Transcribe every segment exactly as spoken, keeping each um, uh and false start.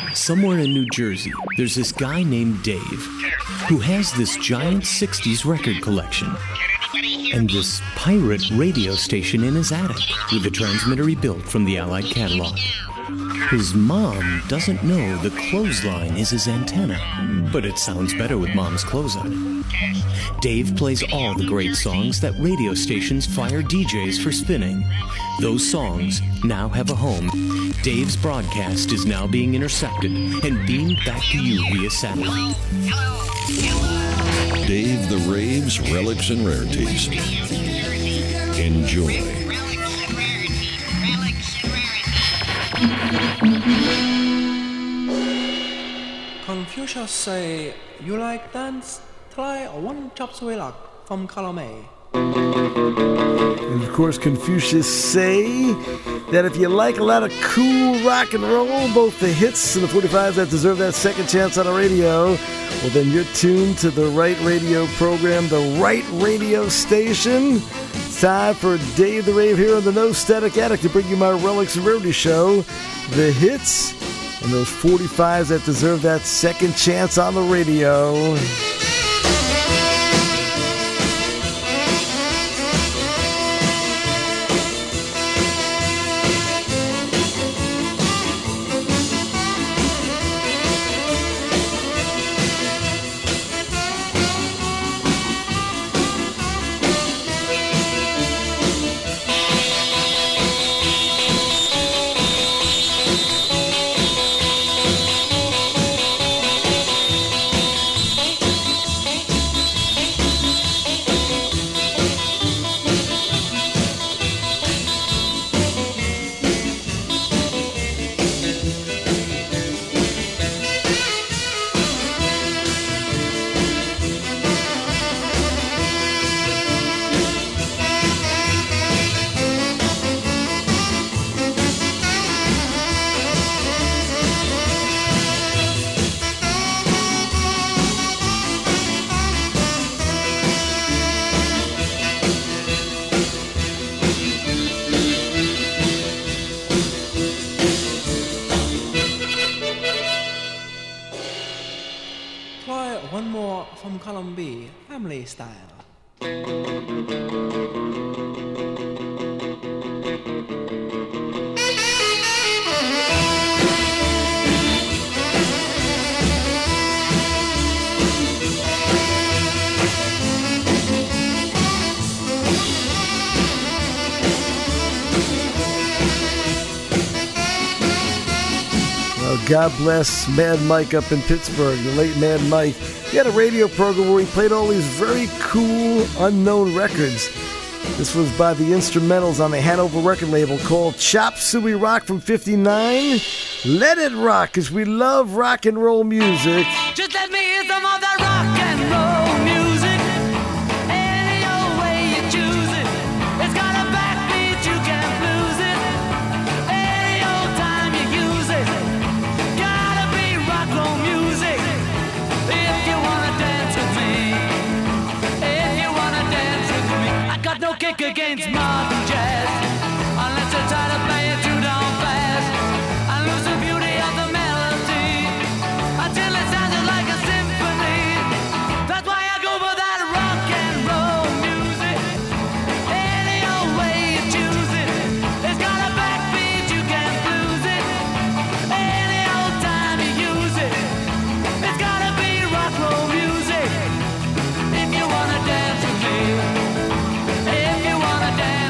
Somewhere in New Jersey, there's this guy named Dave who has this giant sixties record collection and this pirate radio station in his attic with a transmitter he built from the Allied catalog. His mom doesn't know the clothesline is his antenna, but it sounds better with Mom's clothes on. Dave plays all the great songs that radio stations fire D Js for spinning. Those songs now have a home. Dave's broadcast is now being intercepted and beamed back to you via satellite. Dave the Rave's Relics and Rarities. Enjoy. Confucius say, you like dance? Try one chop suey luck from column A. And of course, Confucius say that if you like a lot of cool rock and roll, both the hits and the forty-fives that deserve that second chance on the radio, well, then you're tuned to the right radio program, the right radio station. It's time for Dave the Rave here on the No Static Attic to bring you my Relics and Rarities show. The hits and those forty-fives that deserve that second chance on the radio. One more from column B, family style. God bless Mad Mike up in Pittsburgh, the late Mad Mike. He had a radio program where he played all these very cool, unknown records. This was by the Instrumentals on the Hanover record label called Chop Suey Rock from fifty-nine. Let it rock, because we love rock and roll music. Just let me hear some of that rock and roll music. Any old way you choose it. It's got a backbeat, you can't lose it. Any old time you use it. Gotta be rock and roll music. If you wanna dance with me. If you wanna dance with me. I got no kick against modern jazz. Unless you try to play it too down fast. I lose the beauty of the melody. Until it sounded like a symphony. That's why I go for that rock and roll music. Any old way you choose it. It's got a backbeat, you can't lose it. Any old time you use it. It's gotta be rock and roll music. If you wanna dance with me. If you wanna dance.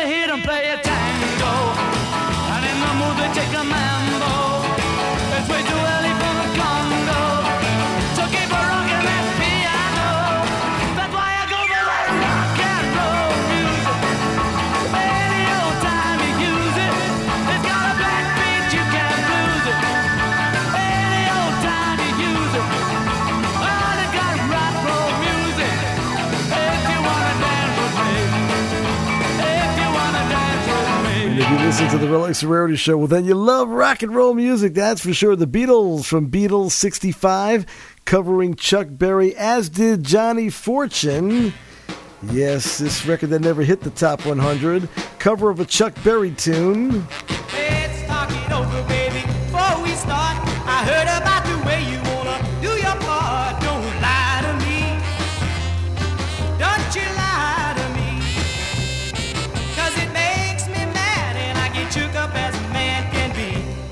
hear them play a tango, and in the mood they take a mambo. It's way too early for the Congo, so keep a rockin' that piano. That's why I go for that rock and roll music. Any old time you use it, it's got a black beat, you can't lose it. Any old time you use it, oh, they got rock and roll music. If you wanna dance with me, if you wanna dance with me. And if you listen to the Relics of Rarity show, well, then you love rock and roll music, that's for sure. The Beatles from Beatles sixty-five, covering Chuck Berry, as did Johnny Fortune. Yes, this record that never hit the top one hundred. Cover of a Chuck Berry tune. Let's talk it over, baby, before we start. I heard about the way you wanna do your part. Don't lie to me. Don't you lie to me. Cause it makes me mad and I get shook up as a man can be.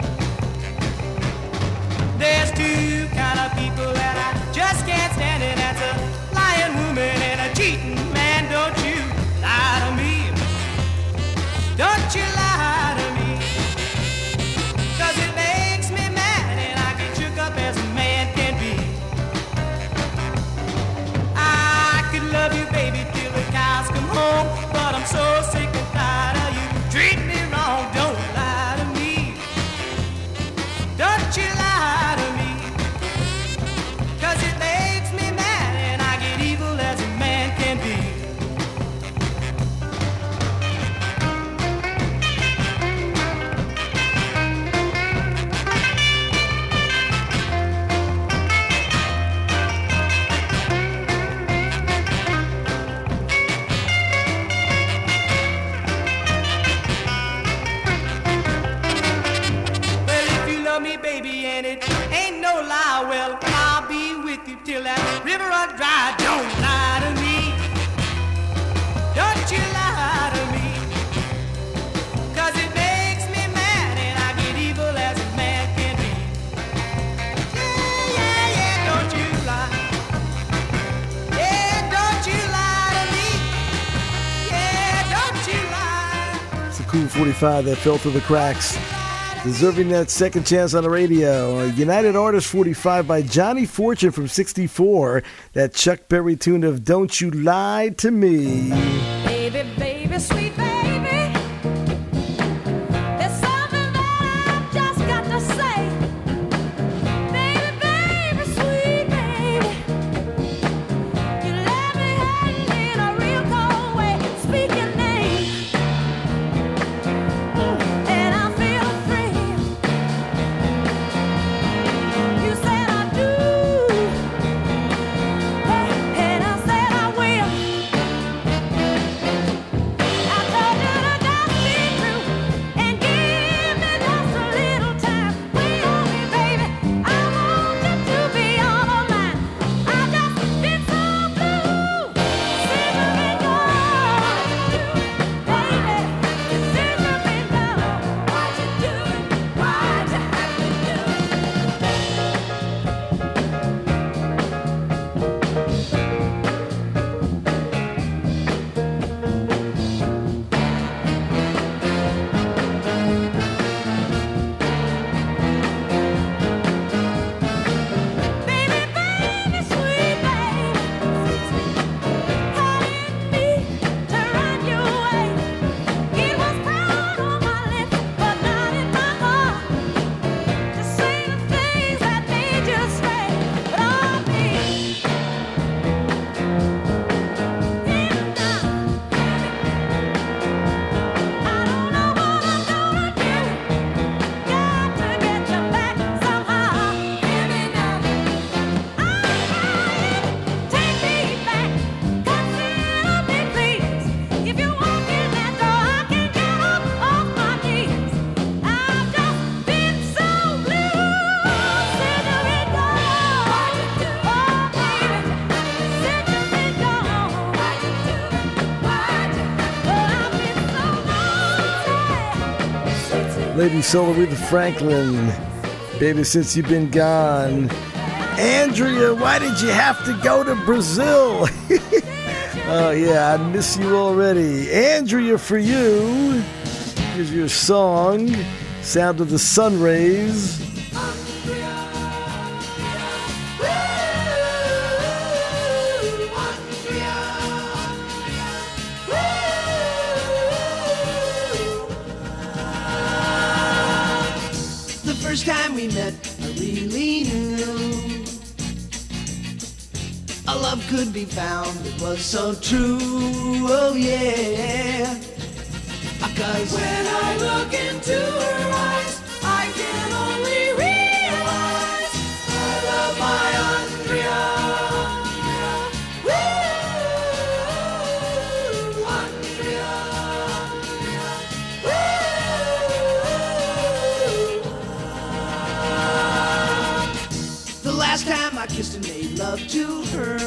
There's two kind of people that I just can't stand, and that's a lying woman and a cheating man. Don't you lie to me. Don't you lie to me. Cause it makes me mad and I get shook up as a man can be. I could love you, baby, till the cows come home, but I'm so sick and tired of you treat me wrong. Don't lie to me. Don't you lie to me. Cause it makes me mad and I get evil as a man can be. Well, if you love me, baby, and it ain't no lie, well, I'll be with you till that river run dry. Don't lie to me. Don't you lie to me. Cause it makes me mad and I get evil as a man can be. Yeah, yeah, yeah, don't you lie. Yeah, don't you lie to me. Yeah, don't you lie. It's a cool forty-five that fell through the cracks, deserving that second chance on the radio. A United Artists forty-five by Johnny Fortune from sixty-four. That Chuck Berry tune of Don't You Lie to Me. Baby, baby, sweet baby, there's something that I've just got to say. Baby, baby, sweet baby, you let me hang in a real cold way. Speak your name, and I feel free. You said I do, and I said I will. I told you to just be true and give me just a little time. Wait on me, baby. I want you to be all of mine. I've just been so blue since you've been gone, baby. Since you've been gone, what you doing? What you have to do? Baby, baby, sweet baby, calling me to run your way. It was proud on my lips, but not in my heart. To say the things that made you stay, but on me. Even now, I don't know what I'm gonna do. Got to get you back somehow. Hear me now. Take me back, consider me please. If you walk in that door, I can get up off my knees. I've just been so blue since you've been gone. Oh, baby, since you've been gone. What you do? What you? Well, I've been so lonely. Lady Soul, Aretha Franklin. Baby, since you've been gone. Andrea, why did you have to go to Brazil? Oh, yeah, I miss you already. Andrea, for you. Here's your song, Sound of the Sun Rays. The first time we met, I really knew a love could be found that was so true. Oh yeah. Cause when I look into her eyes, I can only realize I love my Andrea. Woo, Andrea. Woo. The last time I kissed and made love to her,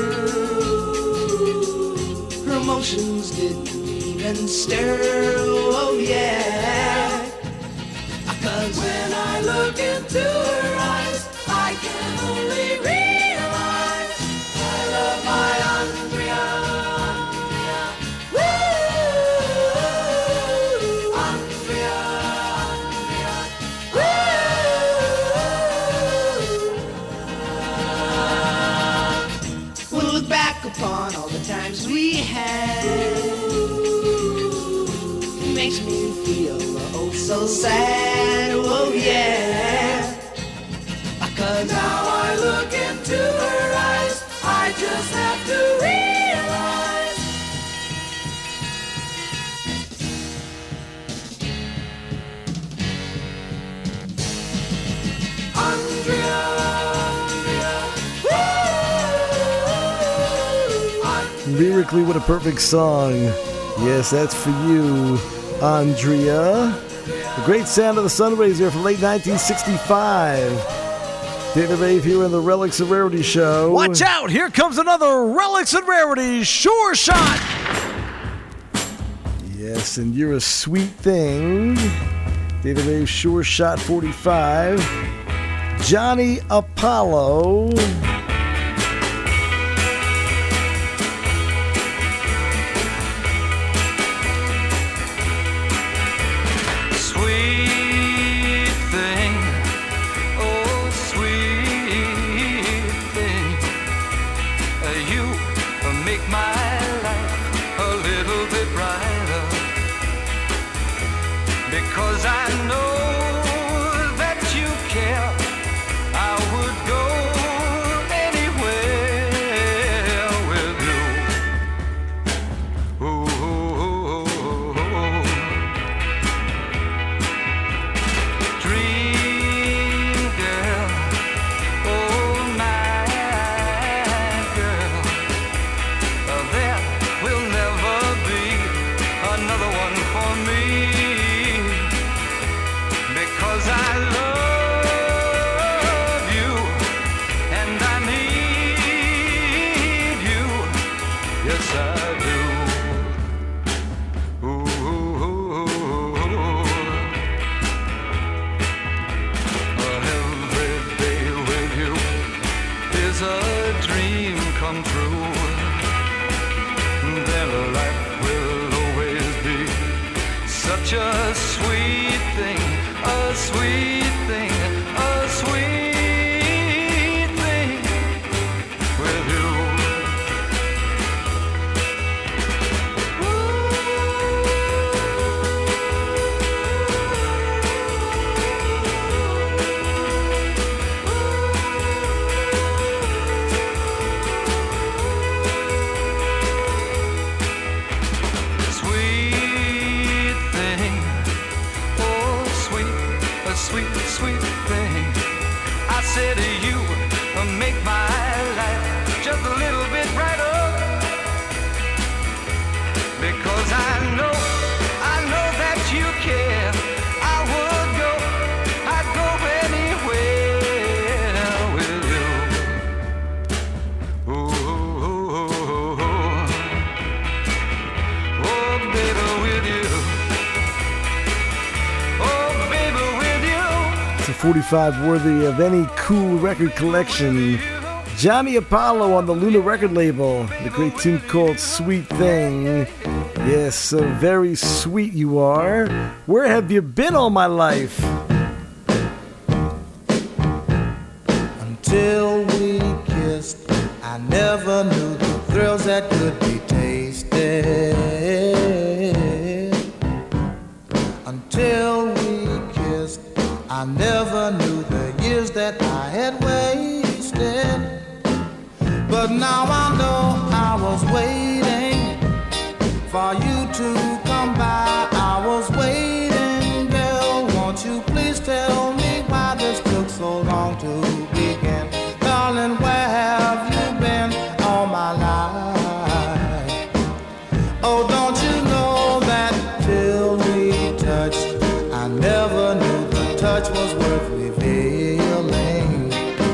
her emotions didn't even stir. Oh yeah. Cause when I look into her eyes, I can only realize I love my Andrea. Woo, Andrea. Woo. We'll look back upon all the times we had. Makes me feel oh so sad, oh yeah. Cause now I look into her eyes, I just have to realize Andrea, Andrea. Lyrically, what a perfect song. Yes, that's for you, Andrea. The great Sound of the Sun Rays here from late nineteen sixty-five. Dana Rave here in the Relics and Rarities show. Watch out! Here comes another Relics and Rarities Sure Shot! Yes, and you're a sweet thing. Dana Rave Sure Shot forty-five. Johnny Apollo. forty-five worthy of any cool record collection. Johnny Apollo on the Luna record label. The great tune called Sweet Thing. Yes, so very sweet you are. Where have you been all my life? Until we kissed, I never knew the thrills that could be tasted. Until we kissed, I never knew the years that I had wasted. But now I know I was waiting for you to come by. I was waiting, girl. Won't you please tell me why this took so long to begin? Darling, where have you been all my life? Oh, don't you know that till we touched, I never knew the touch was worth revealing.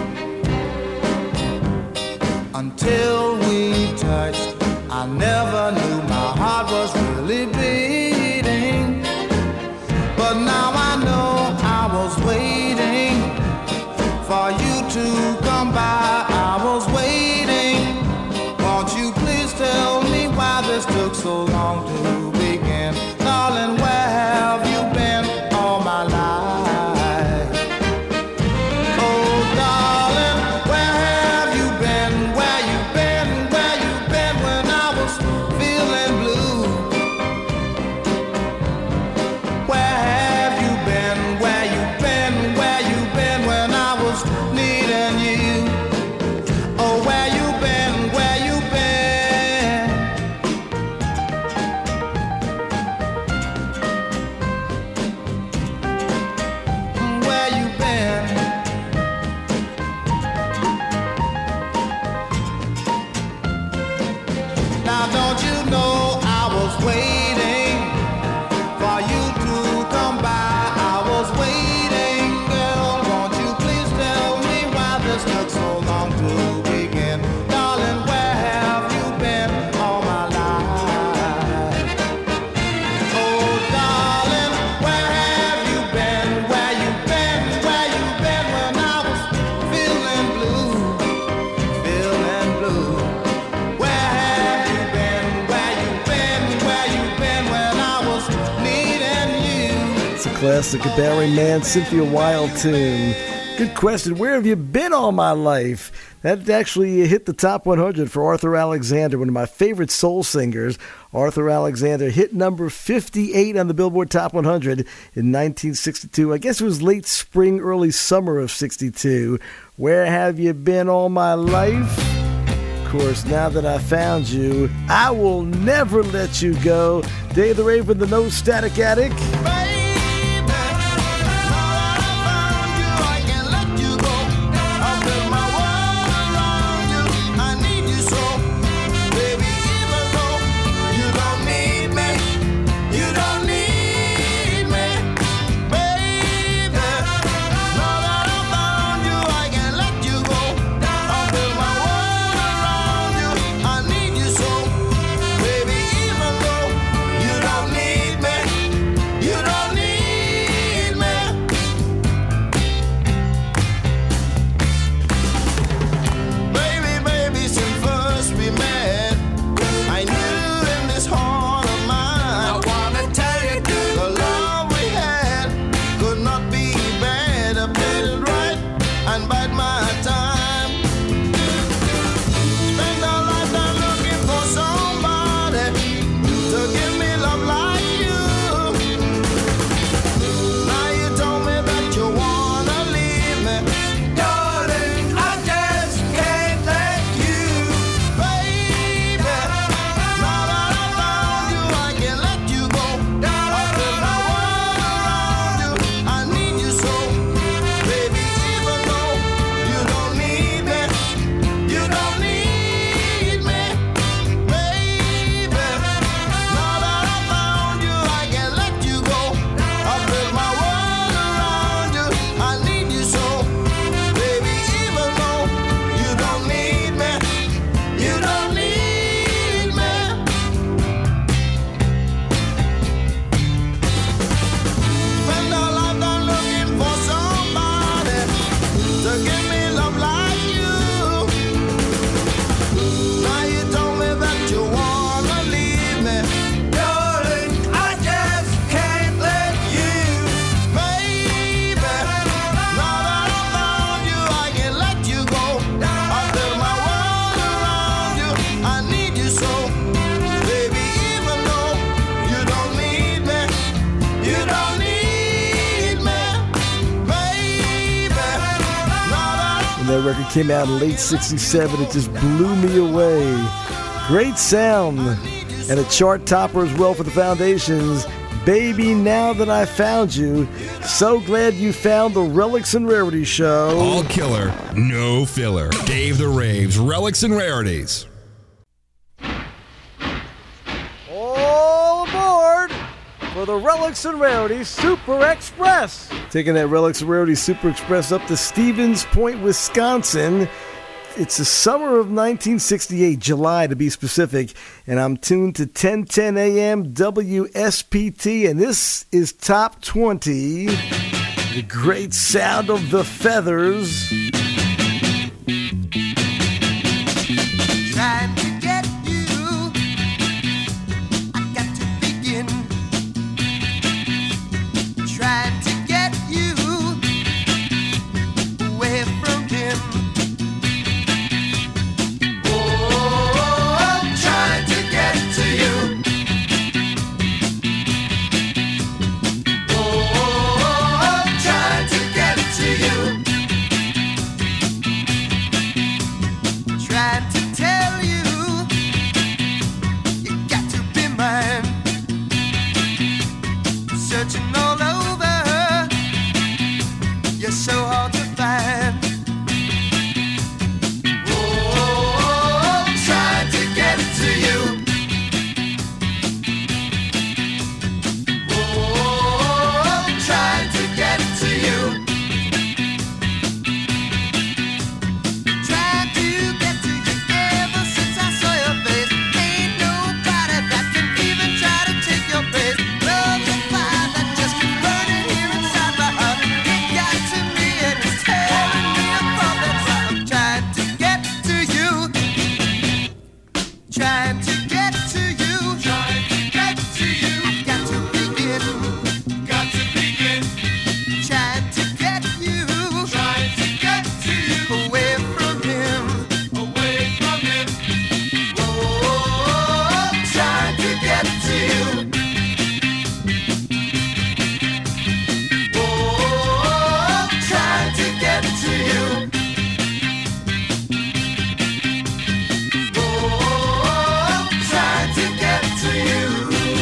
Until we touched, I never knew my heart was really beating. But now I know I was waiting for you to come by. I was waiting. Won't you please tell me why this took so long to begin? Darling, where have you been all my life? Oh, darling, where have you been? Where you been? Where you been when I was feeling blue? Where have you been? Where you been? Where you been when I was needing you? Oh, where you been? Where you been? Where you been? Now don't you know I was waiting for you to come by? I was waiting, girl. Won't you please tell me why this took so long to begin? Darling, where have you been all my life? Oh, darling, where have you been? Where you been? Where you been when I was feeling blue? Feeling blue. Where have you been? Where you been? Where you been when I was needing you? It's a classic Barry Mann, Cynthia Wilde tune. Good question. Where have you been all my life? That actually hit the top one hundred for Arthur Alexander, one of my favorite soul singers. Arthur Alexander hit number fifty-eight on the Billboard Top one hundred in nineteen sixty-two. I guess it was late spring, early summer of sixty-two. Where have you been all my life? Of course, now that I found you, I will never let you go. Dave the Raven, the No Static Attic. You don't That record came out in late sixty-seven. It just blew me away. Great sound. And a chart topper as well for the Foundations. Baby, Now That I Found You. So glad you found the Relics and Rarities Show. All killer, no filler. Dave the Raves, Relics and Rarities. All aboard for the Relics and Rarities Super Express. Taking that Relics and Rarities Super Express up to Stevens Point, Wisconsin. It's the summer of nineteen sixty-eight, July to be specific, and I'm tuned to ten ten A M W S P T, and this is Top twenty, the great sound of the Feathers. Trying to get you, I got to begin. Trying to get you away from him. So hard to find. Oh, I'm trying to get to you. Oh, I'm trying to get to you. Trying to get to you ever since I saw your face. Ain't nobody that can even try to take your place. Love's a fire that just keeps burning here inside my heart. It got to me and it's tearing me apart. That's why I'm trying to get to you. Trying to get to you. Trying to get to you. Got to begin. Got to begin. Trying to get you. Trying to get to you. Away from him. Away from him. Oh, I'm trying to get to you. Oh, I'm trying to get to you. Oh, I'm trying to get to you.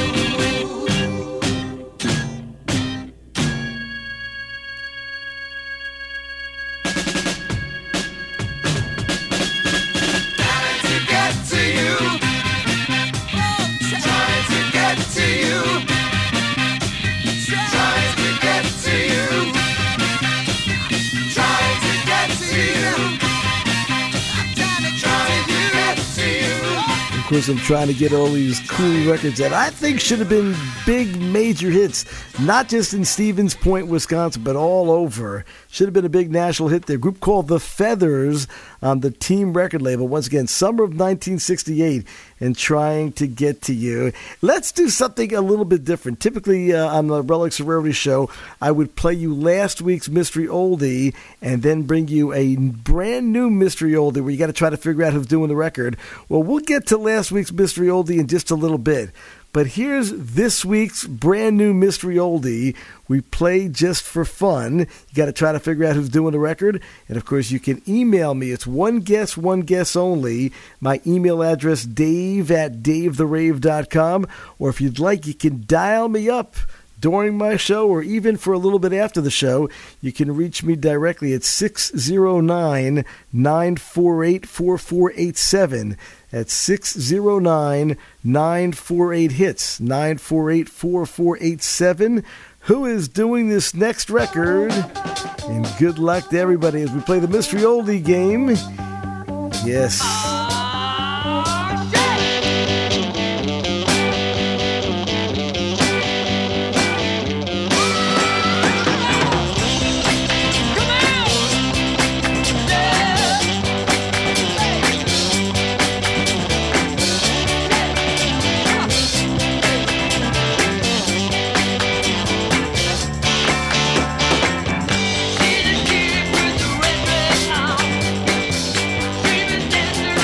Trying to get to you. Trying to get to you. Trying to get to you. Trying to get to you. Trying to get to you. Of course, I'm trying to get all these cool records that I think should have been big major hits, not just in Stevens Point, Wisconsin, but all over. Should have been a big national hit there. A group called The Feathers on the Team record label. Once again, summer of nineteen sixty-eight, and Trying to Get to You. Let's do something a little bit different. Typically, uh, on the Relics and Rarities show, I would play you last week's Mystery Oldie and then bring you a brand new Mystery Oldie where you got to try to figure out who's doing the record. Well, we'll get to last week's Mystery Oldie in just a little bit. But here's this week's brand new Mystery Oldie we play just for fun. You got to try to figure out who's doing the record. And, of course, you can email me. It's one guess, one guess only. My email address, dave at dave the rave dot com. Or if you'd like, you can dial me up during my show or even for a little bit after the show. You can reach me directly at six oh nine, nine four eight, four four eight seven. That's six oh nine, nine four eight, hits, nine four eight, four four eight seven. Who is doing this next record? And good luck to everybody as we play the Mystery Oldie game. Yes. Dreaming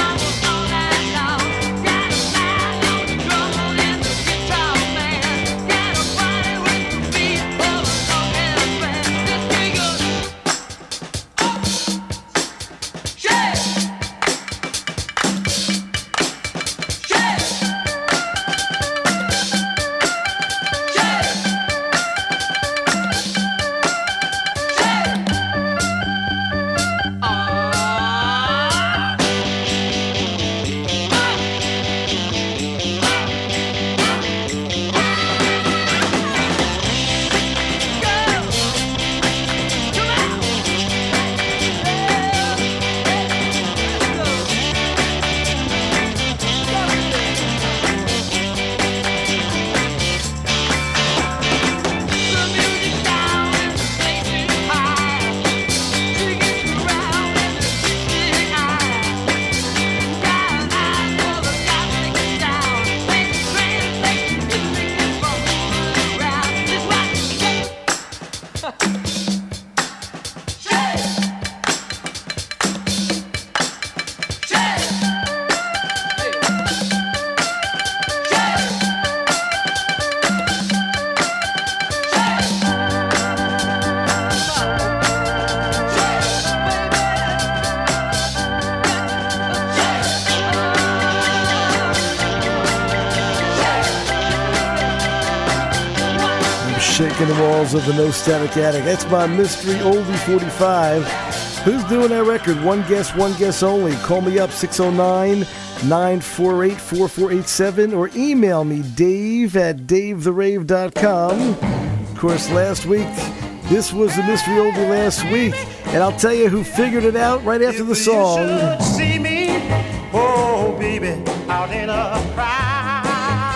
music in the walls of the No Static Attic. That's my mystery oldie forty-five. Who's doing that record? One guess, one guess only. Call me up, six oh nine, nine four eight, four four eight seven, or email me, dave at dave the rave dot com. Of course, last week, this was the mystery oldie last week, and I'll tell you who figured it out right after the song. You should see me, oh baby, out in a crowd,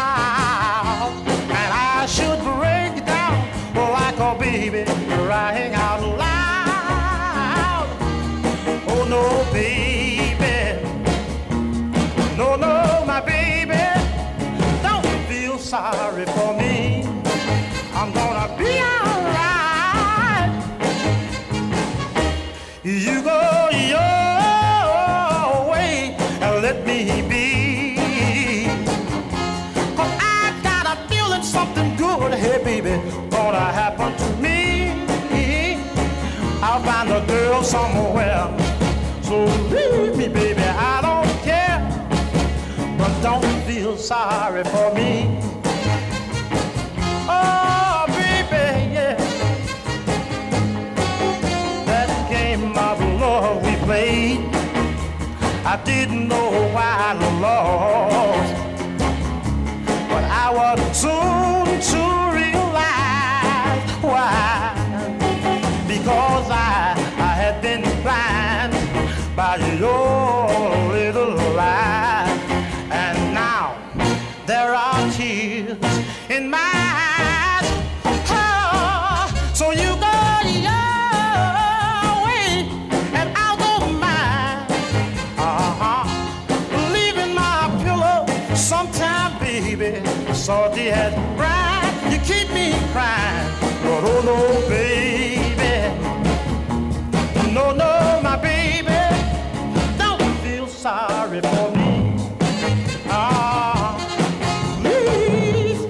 and I should break down, oh like a baby crying out loud. Oh no, baby, no, no, my baby, don't feel sorry for me. I'm gonna be alright. You go your way and let me be. Cause I got a feeling something good, hey baby, gonna happen to me. I'll find a girl somewhere, so leave me baby, I don't care. But don't feel sorry for me. Oh baby, yeah. That game of love we played, I didn't know why I lost, but I was soon to realize why. Because I, I had been blind by your little lie, and now there are tears in my eyes. Oh, so you go your way and I'll go mine. Uh-huh. Leaving my pillow sometime, baby, salty as brine. You keep me crying, but oh no, baby, no, no, my baby, don't feel sorry for me. Ah, please.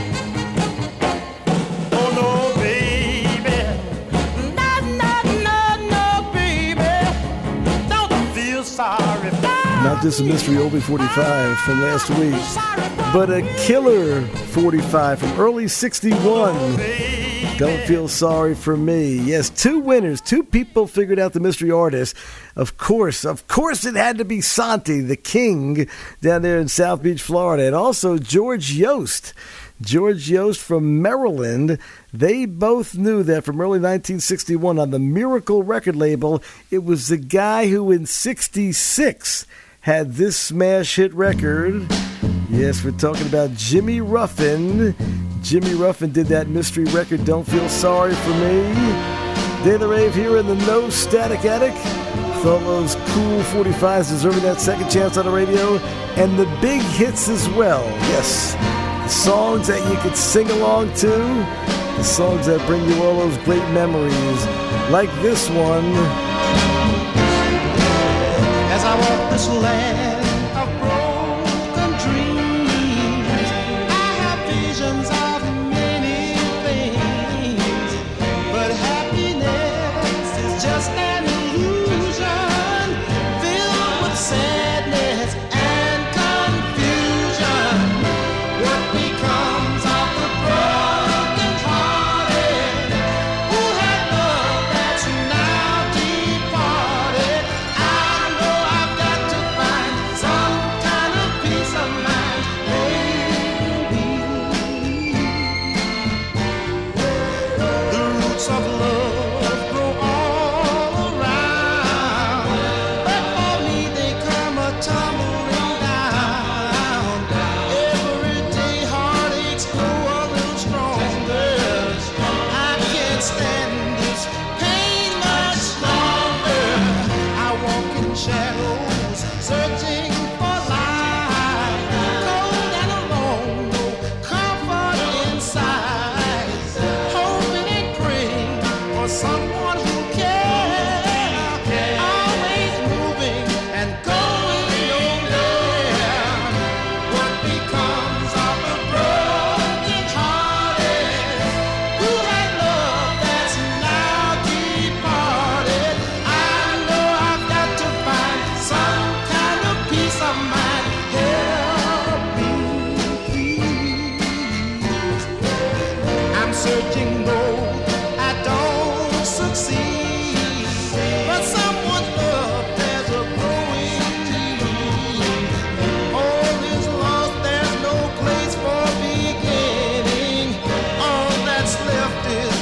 Oh no, baby, no, no, no, no, baby, don't feel sorry for me. Not just a mystery oldie forty-five from last week, but a killer forty-five from early sixty-one. Don't feel sorry for me. Yes, two winners. Two people figured out the mystery artist. Of course, of course it had to be Santi, the king, down there in South Beach, Florida. And also George Yost. George Yost from Maryland. They both knew that from early nineteen sixty-one on the Miracle record label, it was the guy who in sixty-six had this smash hit record. Yes, we're talking about Jimmy Ruffin. Jimmy Ruffin did that mystery record, Don't Feel Sorry for Me. Day of the Rave here in the No Static Attic. With all those cool forty-fives deserving that second chance on the radio. And the big hits as well. Yes, the songs that you could sing along to. The songs that bring you all those great memories. Like this one. As I walk this land of broken dreams, I have visions of many things, but happiness is just an illusion filled with sadness and confusion. What becomes of the broken hearted who had love that's now departed? I know I've got to find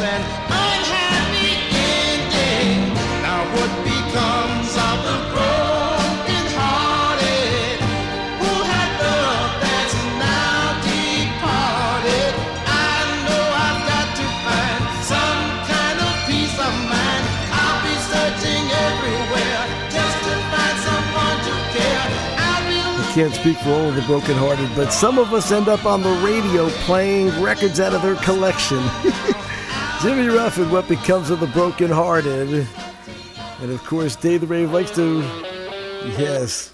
an unhappy ending. Now what becomes of the broken hearted who had love that's now departed? I know I've got to find some kind of peace of mind. I'll be searching everywhere just to find someone to care. I'll be Can't speak for all of the brokenhearted, but some of us end up on the radio playing records out of their collection. Jimmy Ruffin, What Becomes of the Brokenhearted. And of course, Dave the Rave likes to, yes.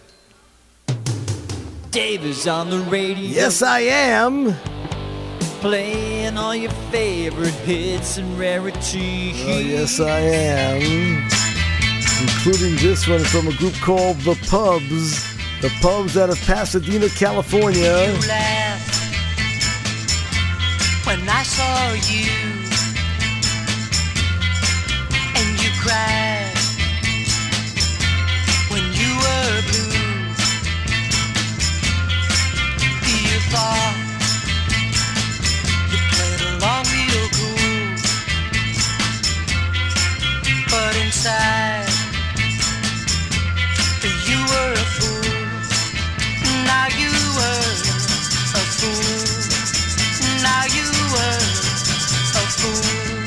Dave is on the radio. Yes, I am. Playing all your favorite hits and rarities. Oh, yes, I am. Including this one from a group called The Pubs. The Pubs out of Pasadena, California. You laughed when I saw you, and you cried when you were blue. You thought you played along real cool, but inside you were a fool. Now you were a fool. Now you were a fool.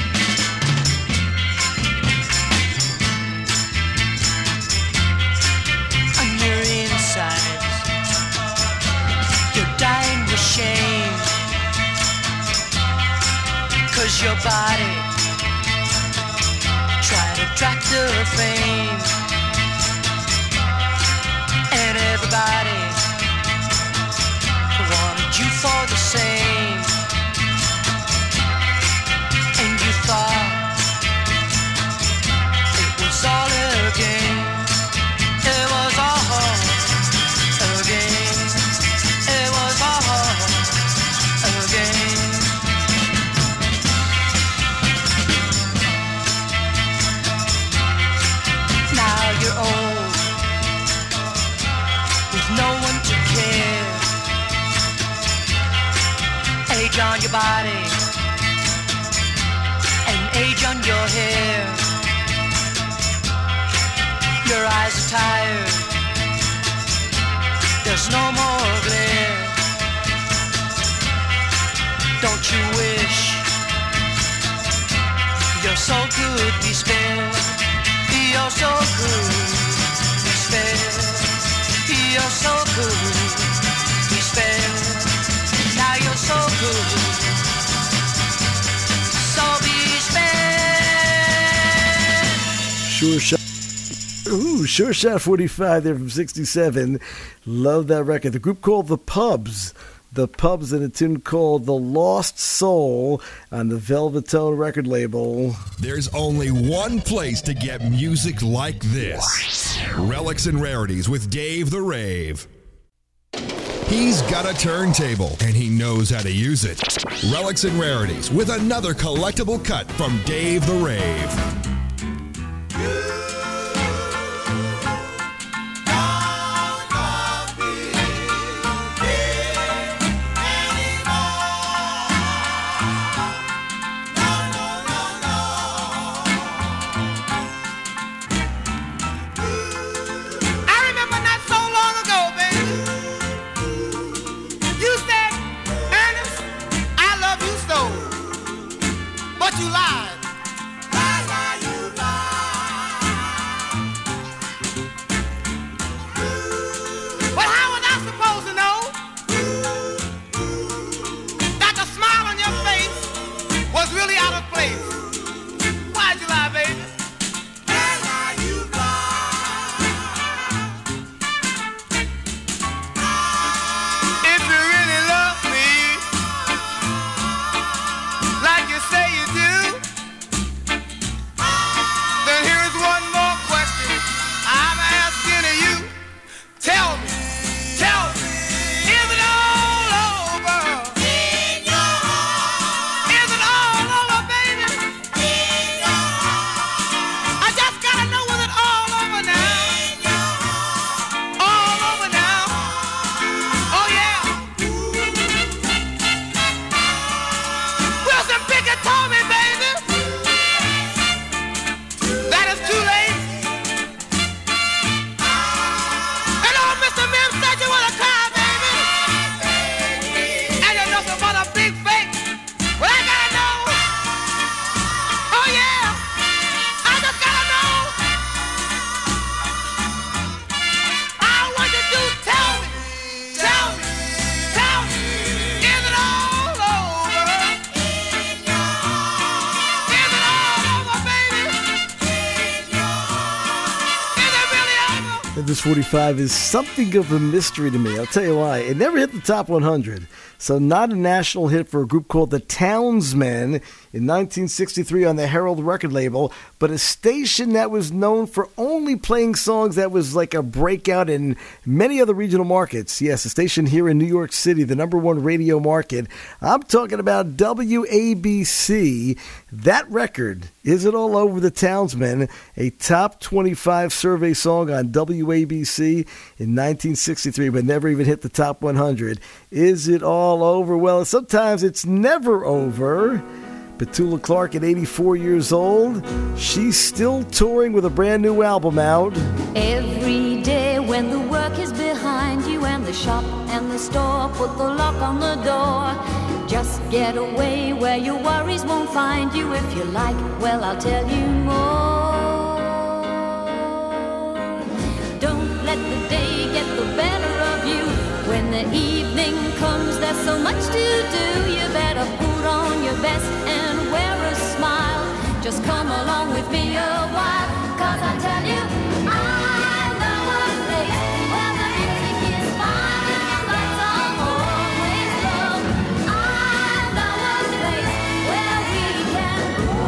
On your insides, you're dying with shame, 'cause your body tried to attract the fame, and everybody wanted you for the same, and you thought it was all a game. It was all a game. It was all a game. Now you're old with no one to care. Age on your body and age on your hair. Your eyes are tired, there's no more glare. Don't you wish your soul could be spared? Your soul could be spared. Your soul could be spared. Now you're so good, so be spared. Sure shot. Ooh, Sure Shot forty-five there from sixty-seven. Love that record. The group called The Pubs. The Pubs in a tune called The Lost Soul on the Velvetone record label. There's only one place to get music like this. Relics and Rarities with Dave the Rave. He's got a turntable, and he knows how to use it. Relics and Rarities with another collectible cut from Dave the Rave. You lied. Lie, lie, you But how was I supposed to know that the smile on your face was really out of place? Why'd you lie, baby? Lie, lie, you If you really love me like you say you do, then here's one more question I'm asking you. Tell me, tell me, is it all over? In your heart. Is it all over, baby? This forty-five is something of a mystery to me. I'll tell you why. It never hit the top one hundred. So not a national hit for a group called the Townsmen in nineteen sixty-three on the Herald record label, but a station that was known for only playing songs that was like a breakout in many other regional markets. Yes, a station here in New York City, the number one radio market. I'm talking about W A B C. That record, Is It All Over the Townsmen, a top twenty-five survey song on W A B C in nineteen sixty-three, but never even hit the top one hundred. Is it all over? Well, sometimes it's never over. Petula Clark at eighty-four years old. She's still touring with a brand new album out. Every day when the work is behind you and the shop and the store put the lock on the door, just get away where your worries won't find you. If you like, well, I'll tell you more. Don't let the day get the better of you. When the evening comes, there's so much to do. You better put on your best and wear a smile. Just come along with me a while, 'cause I tell you, I know a place where the music is fine and the lights are always low. I know a place where we can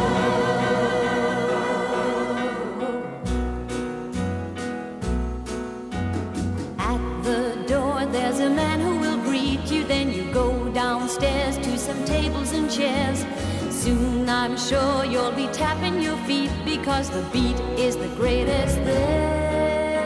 go. At the door there's a man who will greet you. Then you go downstairs to some tables and chairs. Soon I'm sure you'll be tapping your feet, because the beat is the greatest there.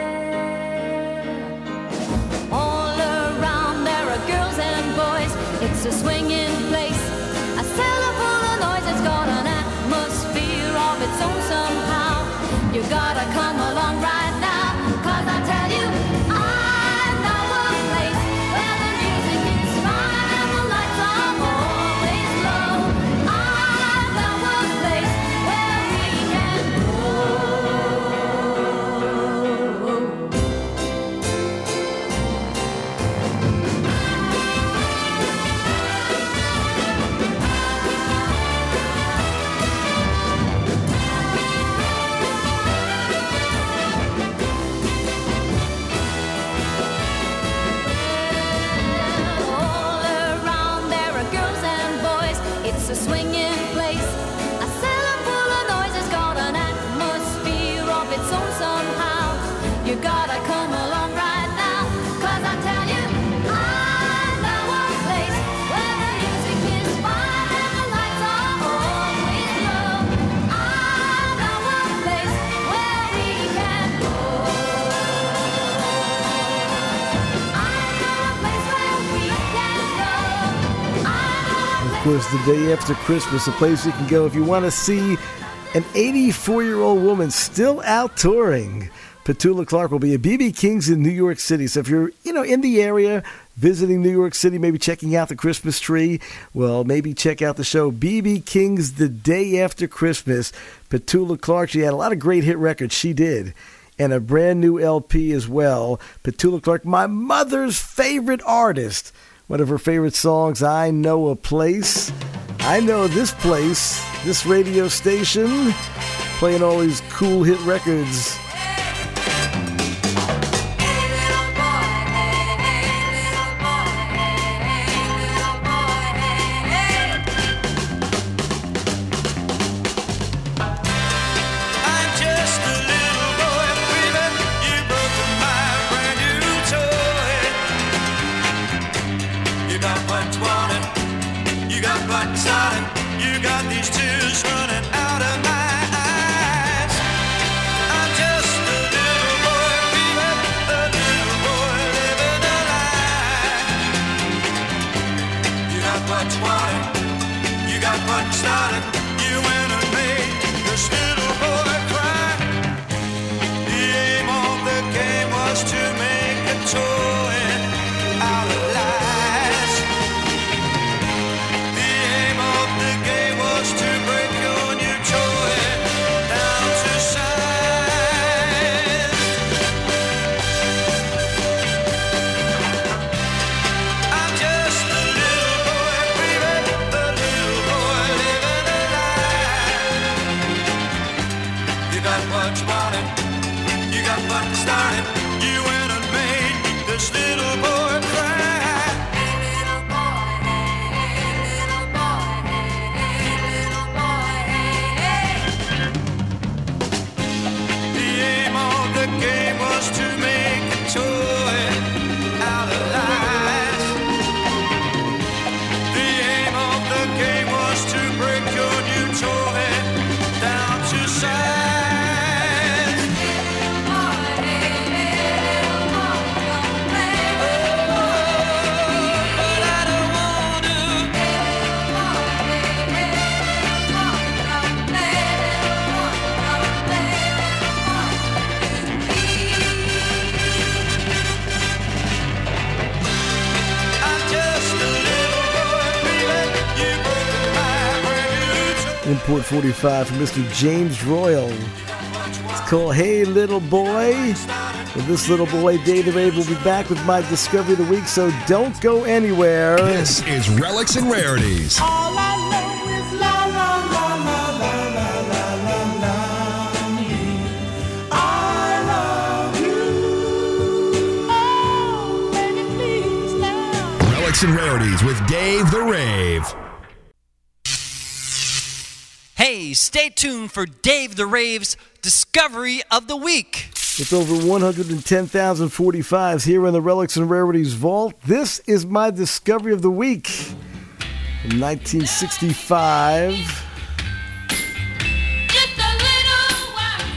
All around there are girls and boys. It's a swinging place, a cellar full of noise. It's got an atmosphere of its own somehow. You gotta come along right now, 'cause I tell you, I know a place where the music is fine and the lights are always low. I know a place where we can All around there are girls and boys. It's a swinging place, a cellar full of noise. It's got an atmosphere of its own somehow. You gotta come along right now, 'cause I tell you, I know a place where the music is fine and the lights are always low. I know a place where we can go. I know a place where we can go. I know a Of course, the day after Christmas, a place you can go if you want to see an eighty-four-year-old woman still out touring. Petula Clark will be at B B King's in New York City. So if you're, you know, in the area, visiting New York City, maybe checking out the Christmas tree, well, maybe check out the show B B King's the day after Christmas. Petula Clark, she had a lot of great hit records. She did. And a brand new L P as well. Petula Clark, my mother's favorite artist. One of her favorite songs, I Know a Place. I know this place, this radio station, playing all these cool hit records. I'm just a little boy, baby. You broke my brand new toy. You got what's wanted, you got what's on it. You got these tears running out of my eyes. I'm just Newport forty-five from Mister James Royal. It's called Hey Little Boy. Well, this little boy, Dave the Rave, will be back with my Discovery of the Week, so don't go anywhere. This is Relics and Rarities. All I know is la la la la la la la la la. I love you. Oh, baby, please now. Relics and Rarities with Dave the Rave. Hey, stay tuned for Dave the Rave's Discovery of the Week. With over one hundred ten thousand forty-fives here in the Relics and Rarities Vault, this is my Discovery of the Week. In nineteen sixty-five... Just a little while.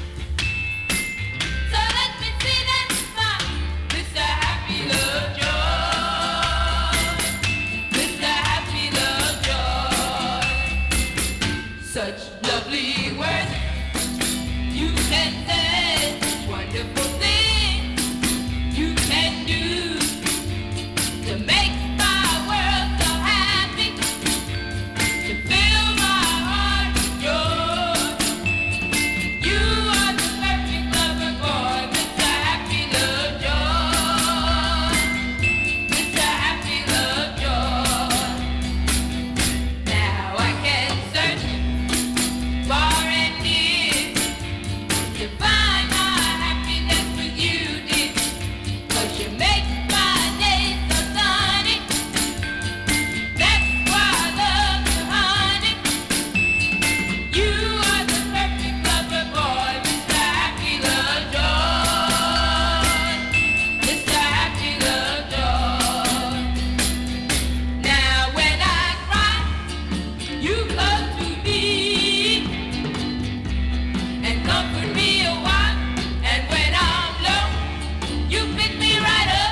So let me see that smile. Mister Happy Love Joy. Mister Happy Love Joy. Such lovely words you can say. Wonderful things you can do to make my world so happy. To fill my heart with joy. You are the perfect lover boy, Mister Happy Love Joy. Mister Happy Love Joy. Now I can search far and near to find my happiness with you, dear. 'Cause you make my days so sunny. That's why I love you, honey. You are the perfect lover boy, Mister Happy Love Joy. Mister Happy Love Joy. Now when I cry, you come to me and comfort me a while. And when I'm low, you pick me right up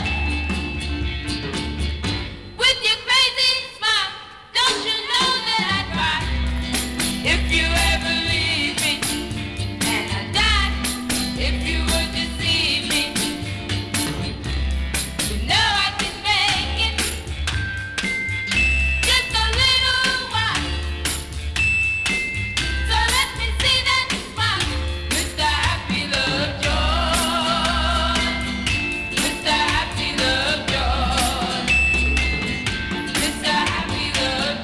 with your crazy smile. Don't you know that I'd cry if you ever leave me, and I'd die if you would deceive me. You know I can make it just a little while. So let me see that smile, Mister Happy Love Joy. Mister Happy Love Joy. Mister Happy Love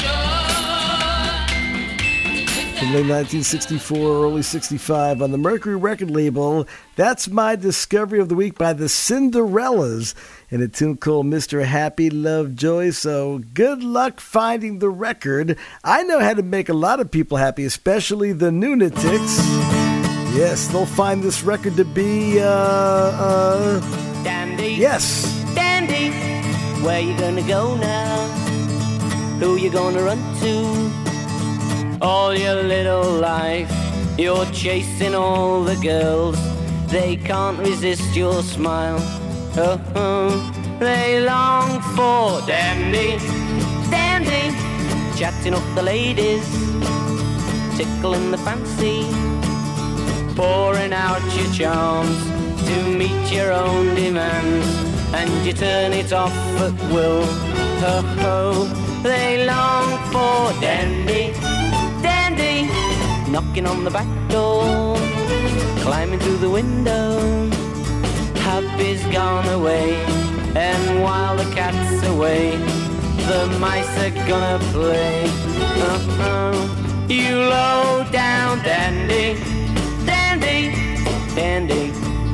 Joy. From late nineteen sixty-four, early sixty-five on the Mercury record label, that's my Discovery of the Week by the Cinderellas in a tune called Mister Happy Love Joy. So good luck finding the record. I know how to make a lot of people happy, especially the Lunatics. Yes, they'll find this record to be, uh, uh, Dandy. yes. Dandy, where you gonna go now? Who you gonna run to? All your little life, you're chasing all the girls. They can't resist your smile. Oh, oh, they long for Dandy. Dandy, chatting up the ladies, tickling the fancy, pouring out your charms to meet your own demands, and you turn it off at will. Oh, oh, they long for Dandy. Dandy, knocking on the back door, climbing through the window. Happy's gone away, and while the cat's away, the mice are gonna play. Uh-huh. You low down dandy, dandy, dandy,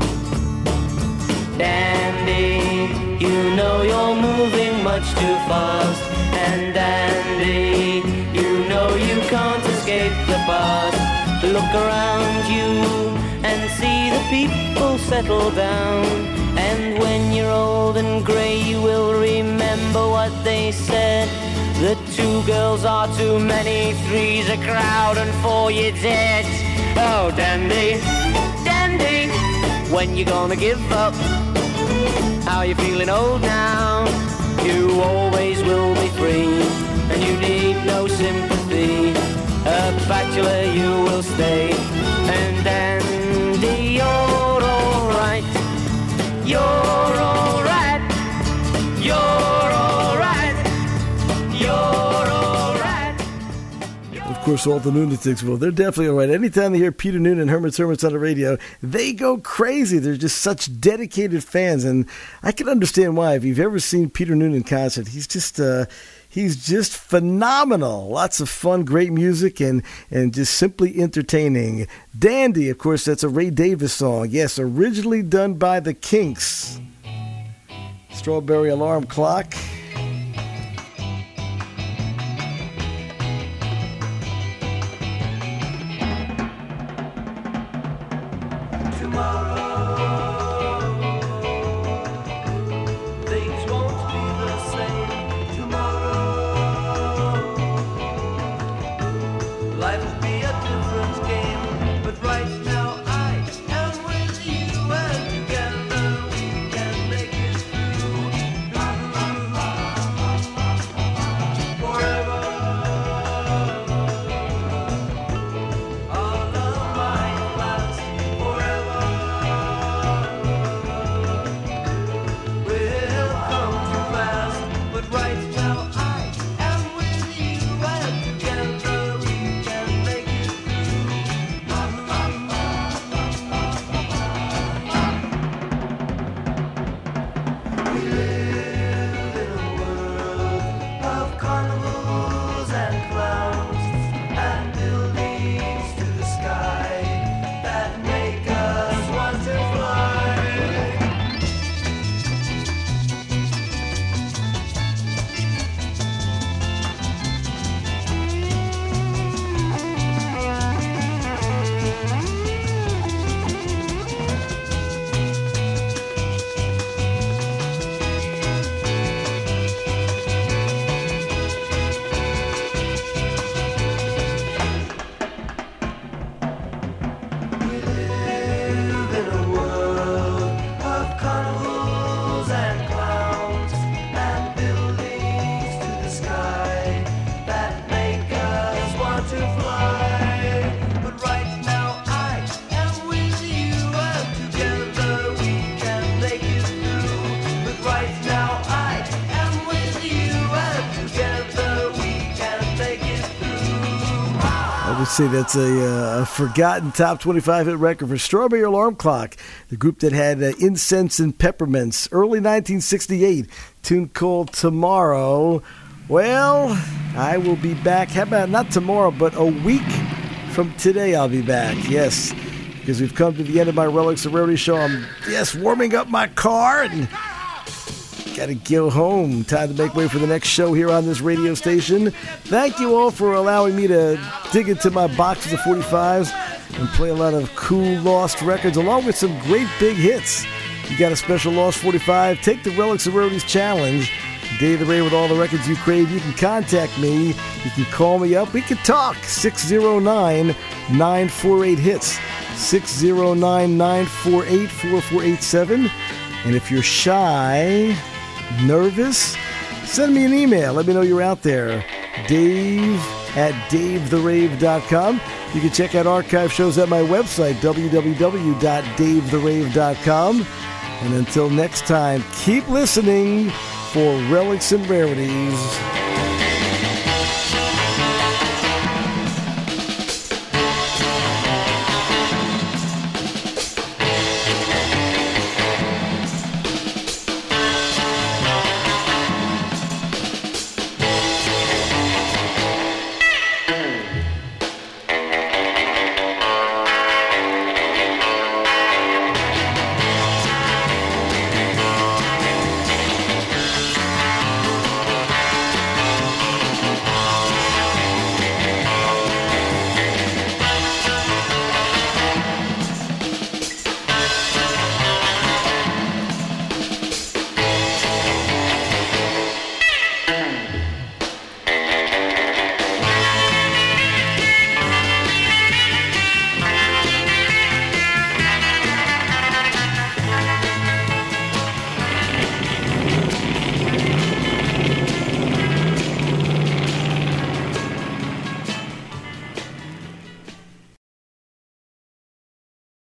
dandy. You know you're moving much too fast, and dandy, you know you can't escape the past. Look around you and see the people settle down, and when you're old and grey you will remember what they said. The two girls are too many, three's a crowd, and four you're dead. Oh dandy, dandy, when you gonna give up? How you feeling old now? You always will be free, and you need no sympathy. A bachelor you will stay, and dandy, you're alright. You're alright. You're alright. You're alright. course, all the Lunatics, well, they're definitely all right. Anytime they hear Peter Noonan and Herman's Hermits on the radio, they go crazy. They're just such dedicated fans, and I can understand why. If you've ever seen Peter Noonan in concert, he's just uh, he's just phenomenal. Lots of fun, great music, and, and just simply entertaining. Dandy, of course, that's a Ray Davis song. Yes, originally done by the Kinks. Strawberry Alarm Clock. Say that's a, uh, a forgotten top twenty-five hit record for Strawberry Alarm Clock, the group that had uh, Incense and Peppermints, early nineteen sixty-eight, tune called Tomorrow. Well, I will be back. How about not tomorrow, but a week from today I'll be back. Yes, because we've come to the end of my Relics of Rarity show. I'm, yes, warming up my car and got to go home. Time to make way for the next show here on this radio station. Thank you all for allowing me to dig into my boxes of forty-fives and play a lot of cool lost records along with some great big hits. You got a special Lost forty-five? Take the Relics of Rarities Challenge. Dave the Ray with all the records you crave. You can contact me. You can call me up. We can talk. six oh nine, nine four eight, hits. six oh nine, nine four eight, four four eight seven. And if you're shy, nervous, send me an email. Let me know you're out there. Dave at dave the rave dot com. You can check out archive shows at my website, w w w dot dave the rave dot com. And until next time, keep listening for Relics and Rarities.